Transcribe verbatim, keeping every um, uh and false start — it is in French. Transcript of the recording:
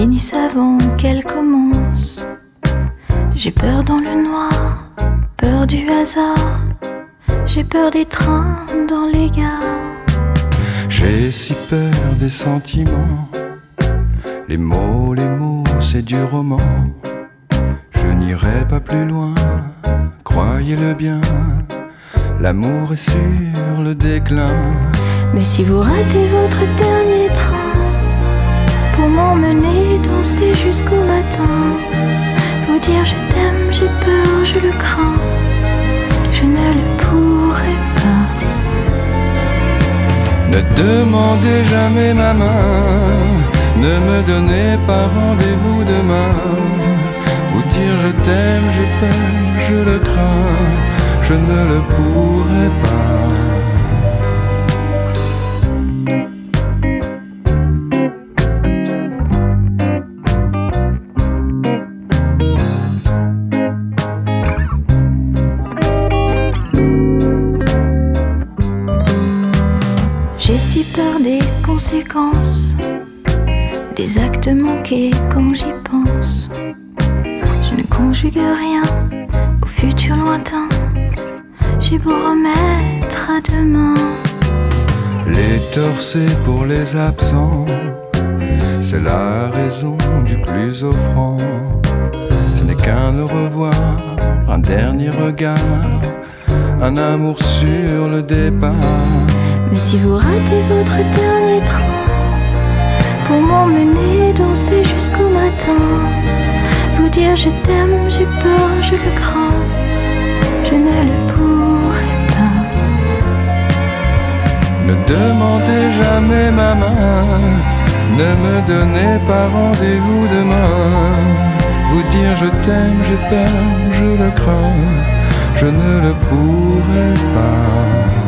finisse avant qu'elle commence. J'ai peur dans le noir, peur du hasard. J'ai peur des trains dans les gares. J'ai si peur des sentiments. Les mots, les mots, c'est du roman. Je n'irai pas plus loin, croyez-le bien. L'amour est sur le déclin. Mais si vous ratez votre dernier train pour m'emmener danser jusqu'au matin, vous dire je t'aime, j'ai peur, je le crains, je ne le pourrai pas. Ne demandez jamais ma main, ne me donnez pas rendez-vous demain. Vous dire je t'aime, j'ai peur, je le crains, je ne le pourrai pas. J'ai si peur des conséquences, des actes manqués quand j'y pense. Je ne conjugue rien au futur lointain. J'ai beau remettre à demain. Les torts c'est pour les absents, c'est la raison du plus offrant. Ce n'est qu'un au revoir, un dernier regard, un amour sur le départ. Mais si vous ratez votre dernier train pour m'emmener danser jusqu'au matin, vous dire je t'aime, j'ai peur, je le crains, je ne le pourrai pas. Ne demandez jamais ma main, ne me donnez pas rendez-vous demain. Vous dire je t'aime, j'ai peur, je le crains, je ne le pourrai pas.